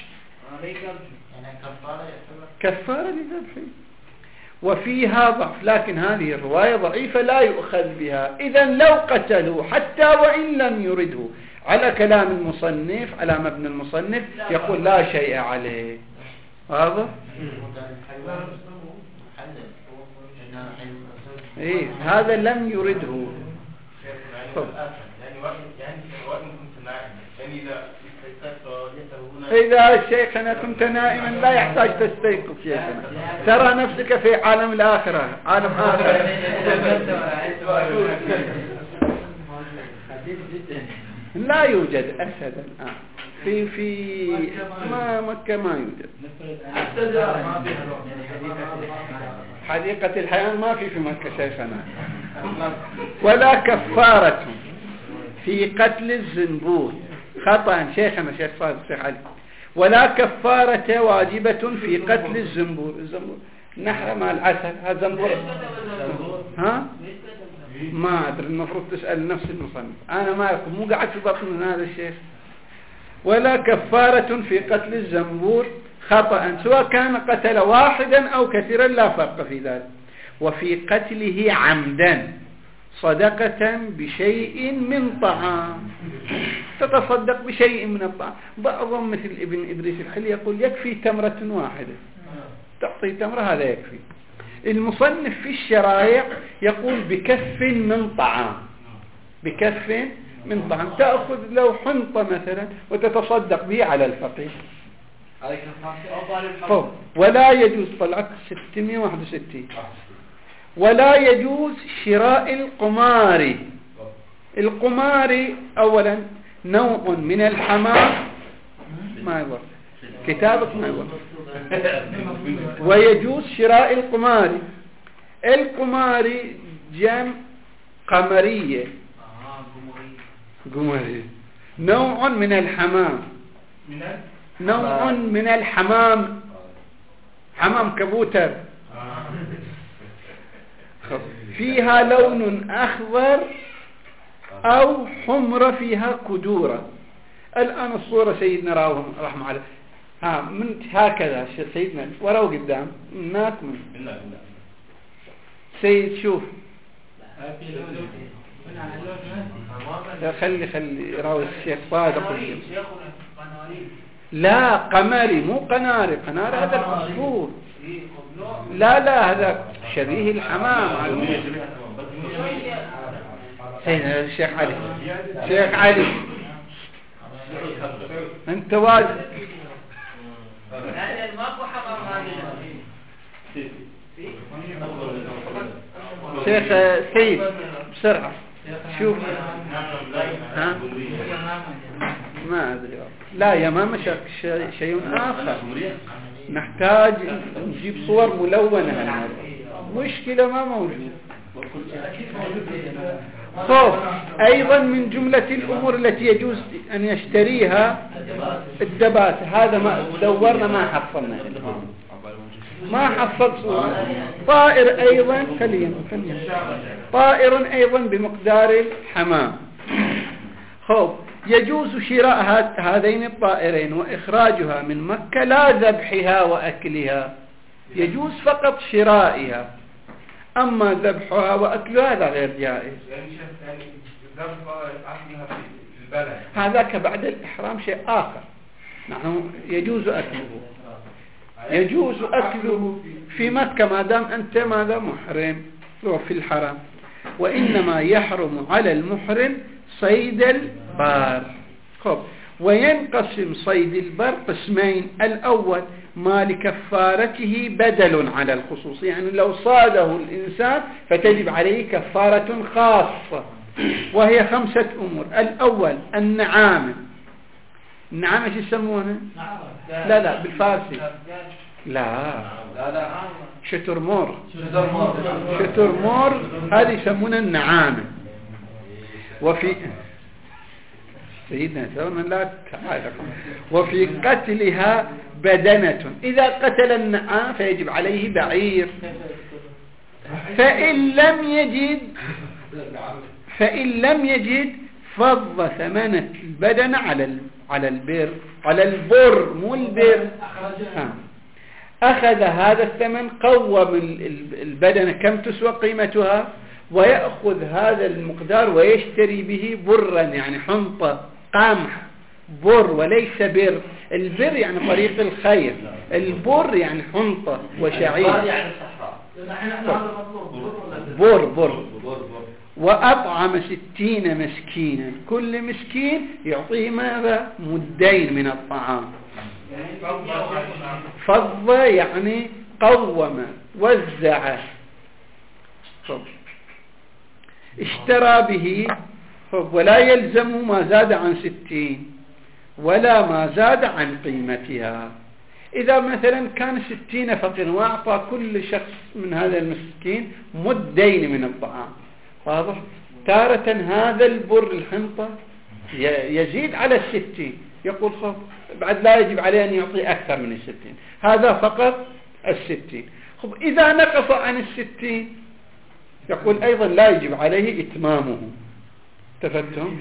كفارة لذبحه وفيها ضعف، لكن هذه الرواية ضعيفة لا يؤخذ بها. إذا لو قتلوا حتى وإن لم يرده على كلام المصنف، على مبنى المصنف يقول لا شيء عليه. واضح؟ إيه هذا لم يرده. إذا الشيخ أنا كنت نائما لا يحتاج تستيقظ شيخنا، ترى نفسك في عالم الآخرة، عالم آخر. لا يوجد أسد الآن في في ما مكة ما يوجد. حديقة الحيوان ما في في مكة شيخنا. ولا كفارة في قتل الزنبور خطأ شيخنا شيخ صادق شيخ علي. ولا كفارة واجبة في قتل الزنبور. الزنبور نحر مع العسل، هذا زنبور. ها ما أدري، المفروض تسأل نفس المصنف، أنا ما أعرف، مو قاعد في بطن هذا الشيخ. ولا كفارة في قتل الزنبور خطأ سواء كان قتل واحدا أو كثيرا لا فرق في ذلك. وفي قتله عمدا صدقة بشيء من طعام، تتصدق بشيء من الطعام. بعضهم مثل ابن إدريس الحلي يقول يكفي تمرة واحدة، تعطي تمرة هذا يكفي. المصنف في الشرائع يقول بكف من طعام، بكف من طعام، تأخذ لو حنطة مثلا وتتصدق به على الفقير. ولا يجوز، طلعت ستمائة وواحد وستين. ولا يجوز شراء القمار. القمار أولا نوع من الحمام، ما يضر كتابك ما يضر. ويجوز شراء القمار. القمار جمع قمرية، قمرية نوع من الحمام، نوع من الحمام، حمام كبوتر فيها لون أخضر أو حمرة فيها كدورة. الآن الصورة سيدنا راهم رحمه الله، ها من هكذا سيدنا وراه قدام هناك من سيد شوف خلي خلي راوي الشيخ صادق. لا قمري مو قناري، قناري هذا العصفور. لا لا هذا شبيه الحمام. سيدنا الشيخ علي، شيخ علي انت واجد شيخ سيد بسرعة شوف. ها ما أدري، لا يا ماما شيء آخر، نحتاج نجيب صور ملونة. مشكلة ما موجود. خوف أيضا من جملة الأمور التي يجوز أن يشتريها الدبات. هذا ما دورنا ما حصلنا، ما حصل صورة. طائر أيضا خلينا خلينا طائر أيضا بمقدار الحمام. خوف يجوز شراء هذين الطائرين وإخراجها من مكة لا ذبحها وأكلها، يجوز فقط شرائها، أما ذبحها وأكلها هذا غير جائز. هذاك بعد الإحرام شيء آخر. نحن يجوز أكله، يجوز أكله في مكة ما دام أنت ماذا محرم في الحرم. وإنما يحرم على المحرم صيد البر. خب وينقسم صيد البر قسمين. الأول ما لكفارته بدل على الخصوص، يعني لو صاده الإنسان فتجب عليه كفارة خاصة وهي خمسة أمور. الأول النعامة. النعامة شو يسمونها؟ لا لا بالفارسي لا لا لا شترمور. شترمور هذه يسمونها النعامة. وفي سيدنا سونا لا تعالكم. وفي قتلها بدنة. إذا قتل النعام فيجب عليه بعير. فإن لم يجد فإن لم يجد فض ثمنة البدنة على على البر على البر مو البر. أخذ هذا الثمن، قوم البدنة كم تسوى قيمتها، ويأخذ هذا المقدار ويشتري به برا، يعني حنطة قمح بر وليس بر. البر يعني طريق الخير، البر يعني حنطة وشعير. بر بر وأطعم ستين مسكينا، كل مسكين يعطيه ماذا؟ مدين من الطعام. فض يعني قوم وزع. اشترى به، ولا يلزم ما زاد عن ستين ولا ما زاد عن قيمتها. إذا مثلا كان ستين فقير وأعطى كل شخص من هذا المسكين مدين من الطعام، واضح؟ تارة هذا البر الحنطة يزيد على الستين، يقول خب بعد لا يجب عليه أن يعطي أكثر من الستين، هذا فقط الستين. خب إذا نقص عن الستين يقول أيضا لا يجب عليه إتمامه. تفهمتم؟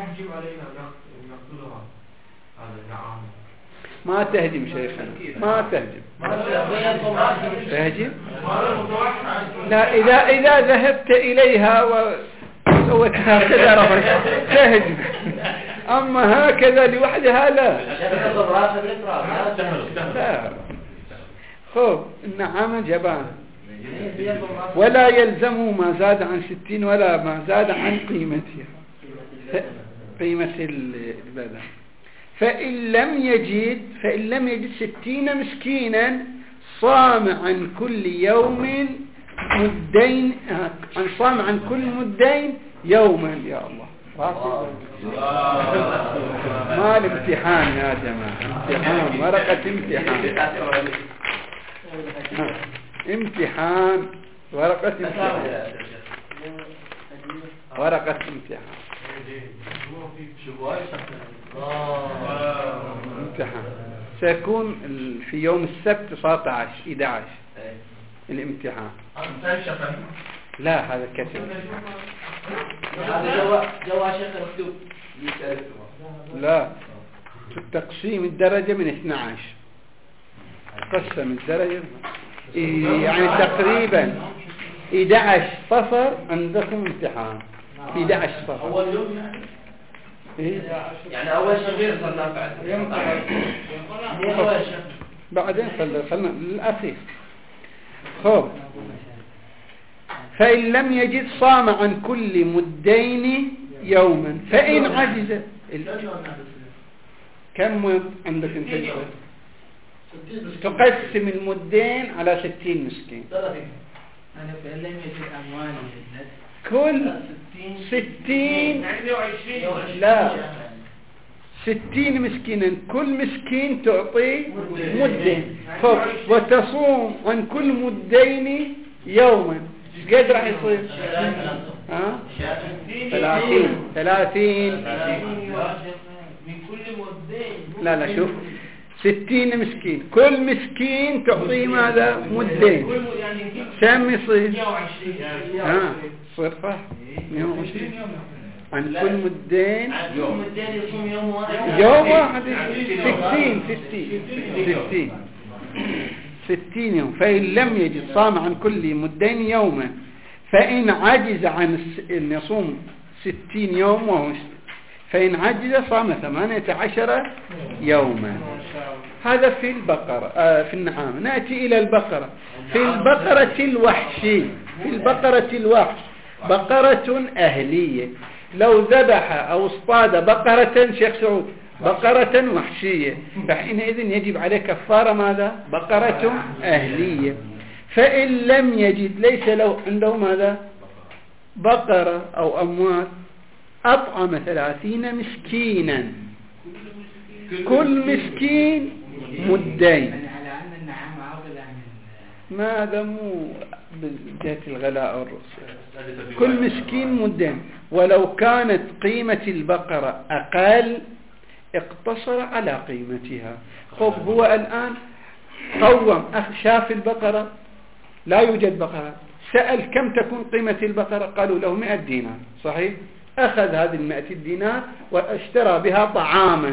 ما تهجم شيخنا، ما تهجم. تهجم؟ لا، إذا إذا ذهبت إليها وسويت هكذا تهجم، أما هكذا لوحدها لا. لا. خب النعامة جبان. ولا يلزم ما زاد عن ستين ولا ما زاد عن قيمتها، قيمة البدن. فإن لم يجد فإن لم يجد ستين مسكينا صام عن كل يوم مدين، عن صام عن كل مدين يوما. يا الله، ما الامتحان يا جماعة، امتحان، ورقة امتحان، امتحان، ورقة امتحان، ورقة امتحان، امتحان. سيكون في يوم السبت تسعة عشر إحدى عشر الامتحان. لا هذا كتب. هذا جوا جوا شيخ مكتوب. لا، تقسيم الدرجة من اثني عشر، قسم الدرجة يعني تقريبا إحدى عشر صفر عندكم امتحان في إحدى عشر صفر. أول يوم يعني إيه؟ يعني أول شغير صرنا بعد يوم أول شغير بعدين صلنا صلنا للأخير. خب فإن لم يجد صام عن كل مدين يوما. فإن عجز كم مد عندك انت؟ تقسم المدين على ستين مسكين. أنا فإن لم يجد أموال كل ستين، لا ستين مسكينا، كل مسكين تعطي مدين. خب وتصوم عن كل مدين يوما. قد راح يصير؟ ها؟ ثلاثين ثلاثين من كل مدين. لا لا شوف، ستين مسكين، كل مسكين تعطيه ماذا؟ مدين. كم يصير؟ ها صير صح مئة وعشرين عن كل مدين يوم مدين يصوم يوم واحد. يوم واحد ستين ستين ستين ستين يوم. فإن لم يجد صام عن كل مدين يوما. فإن عجز عن أن يصوم ستين يوم وهو فإن عجز صام ثمانية عشر يوما. هذا في البقرة. آه في النعام. نأتي إلى البقرة. في البقرة الوحشي، في البقرة الوحش بقرة أهلية، لو ذبح أو اصطاد بقرة شيخ سعود بقرة وحشية فحينئذ يجب عليه كفارة ماذا؟ بقرة أهلية. فإن لم يجد ليس له عنده ماذا؟ بقرة أو أموال أطعم ثلاثين مسكينا، كل مسكين مدين. على أن النعام عوض عن ما هذا مو بجهة الغلاء والرخص، كل مسكين مدين. ولو كانت قيمة البقرة أقل اقتصر على قيمتها. خب هو الآن قوم، شاف البقرة لا يوجد بقرة، سأل كم تكون قيمة البقرة، قالوا له مئة دينار، صحيح؟ أخذ هذه المئة دينار واشترى بها طعاما،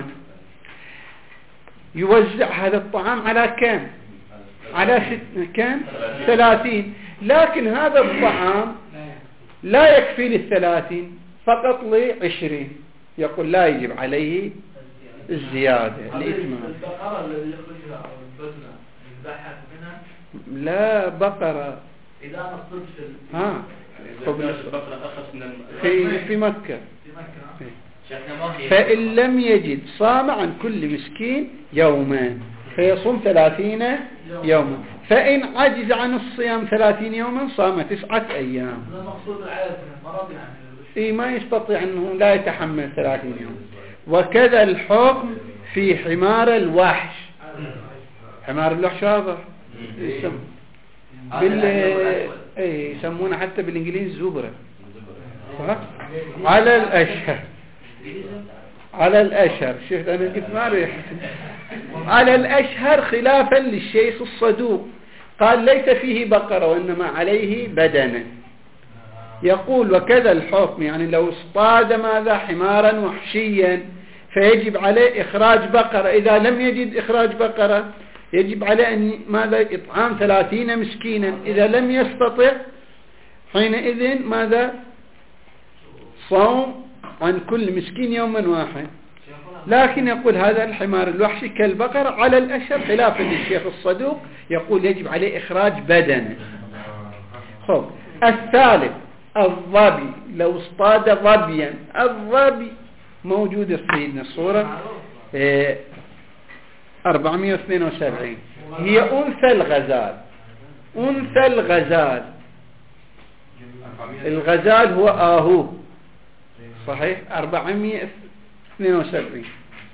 يوزع هذا الطعام على كم؟ على ست كم؟ ثلاثين. لكن هذا الطعام لا يكفي للثلاثين، فقط لعشرين. يقول لا يجب عليه الزيادة الإتمام. البقرة اللي يخرجها أو البدنة يذبحها منها؟ لا بقرة إذا نصدر في ها البقرة أخذ من في في مكة. في مكة. شيخنا ما هي فإن لم يجد صام عن كل مسكين يوما، فيصوم ثلاثين يوما. فإن عجز عن الصيام ثلاثين يوما صام تسعة أيام. هذا المقصود العادة مرض يعني. إيه ما يستطيع أنه لا يتحمل ثلاثين يوم. وكذا الحكم في حمار الوحش. حمار الوحش هذا يسمى بال اي يسمونه حتى بالانجليزي زبرة، صح؟ على الاشهر، على الاشهر شفت انا قلت ما ريح على الاشهر خلافا للشيخ الصدوق، قال ليس فيه بقرة وانما عليه بدنة. يقول وكذا الحكم، يعني لو اصطاد ماذا حمارا وحشيا فيجب عليه إخراج بقرة، إذا لم يجد إخراج بقرة يجب عليه أن ماذا إطعام ثلاثين مسكينا، إذا لم يستطع حينئذ ماذا صوم عن كل مسكين يوما واحد. لكن يقول هذا الحمار الوحشي كالبقرة على الأشهر خلافا للشيخ الصدوق، يقول يجب عليه إخراج بدنه. خب الثالث الظبي، لو اصطاد ظبيا، الظبي موجود في سيدنا الصورة أربعمائة واثنين وسبعين، هي أنثى الغزال. أنثى الغزال، الغزال هو آهو، صحيح؟ أربعمائة واثنين وسبعين.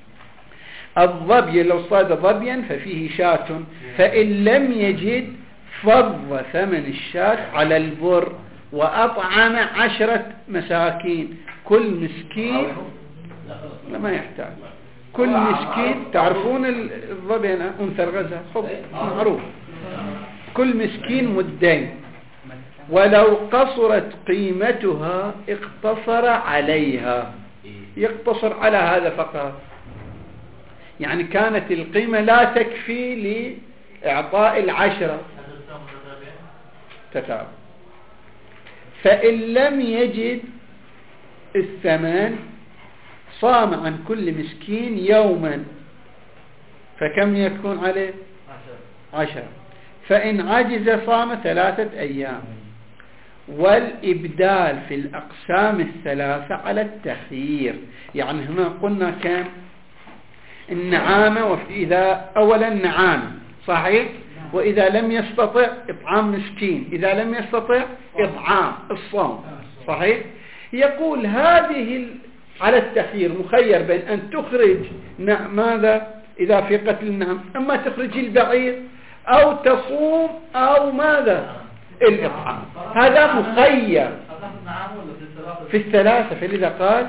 الظبي لو اصطاد ظبيا ففيه شاة، فإن لم يجد فض ثمن الشاة على البر وأطعم عشرة مساكين، كل مسكين لا ما يحتاج، كل مسكين تعرفون الظبي أنثى الغزال خب معروف، كل مسكين مدين. ولو قصرت قيمتها اقتصر عليها، يقتصر على هذا فقط، يعني كانت القيمة لا تكفي لإعطاء العشرة تتابع. فإن لم يجد الثمن صام عن كل مسكين يوما، فكم يكون عليه؟ عشرة. فإن عجز صام ثلاثة أيام. والإبدال في الأقسام الثلاثة على التخيير، يعني هنا قلنا كم النعامة، وإذا أولا النعامة صحيح، وإذا لم يستطع إطعام مسكين، إذا لم يستطع إطعام الصوم صحيح. يقول هذه على التخيير، مخير بين أن تخرج ماذا إذا في قتل النعم، أما تخرج البعير أو تصوم أو ماذا الإطعام، هذا مخير في الثلاثة. فلذا قال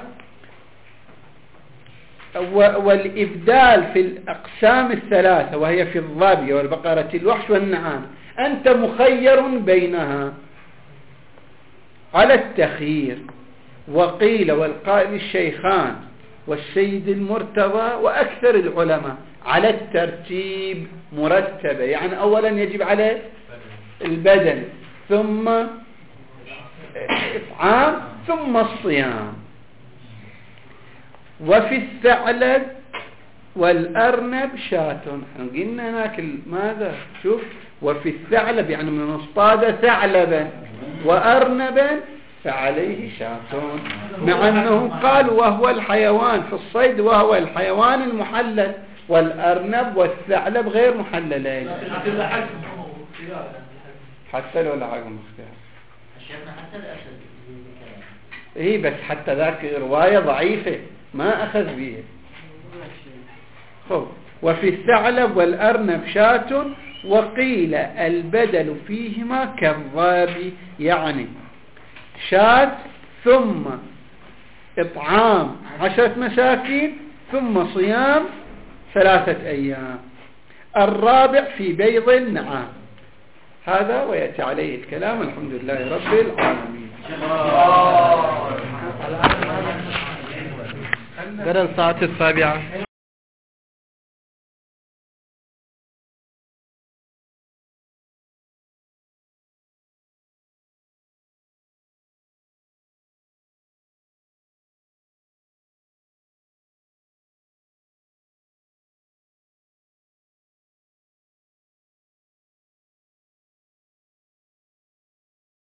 والإبدال في الأقسام الثلاثة، وهي في الظبي والبقرة الوحش والنعام، أنت مخير بينها على التخيير. وقيل والقائل الشيخان والسيد المرتضى وأكثر العلماء على الترتيب مرتبة، يعني أولا يجب عليه البدن ثم إطعام ثم الصيام. وفي الثعلب والأرنب شاة، قلنا هناك ماذا شوف، وفي الثعلب يعني من اصطاد ثعلبا وأرنبا فعليه شاة، مع أنه قال وهو الحيوان في الصيد وهو الحيوان المحلل، والأرنب والثعلب غير محللين حتى لو لعقم اختيار. الشيخنا حتى الأسد إيه بس حتى ذاك رواية ضعيفة ما أخذ بها. خب وفي الثعلب والأرنب شاة وقيل البدل فيهما كالضاب، يعني شاة ثم إطعام عشرة مساكين ثم صيام ثلاثة أيام، الرابع في بيض النعام. هذا ويأتي عليه الكلام. الحمد لله رب العالمين. بدل الساعة السابعة.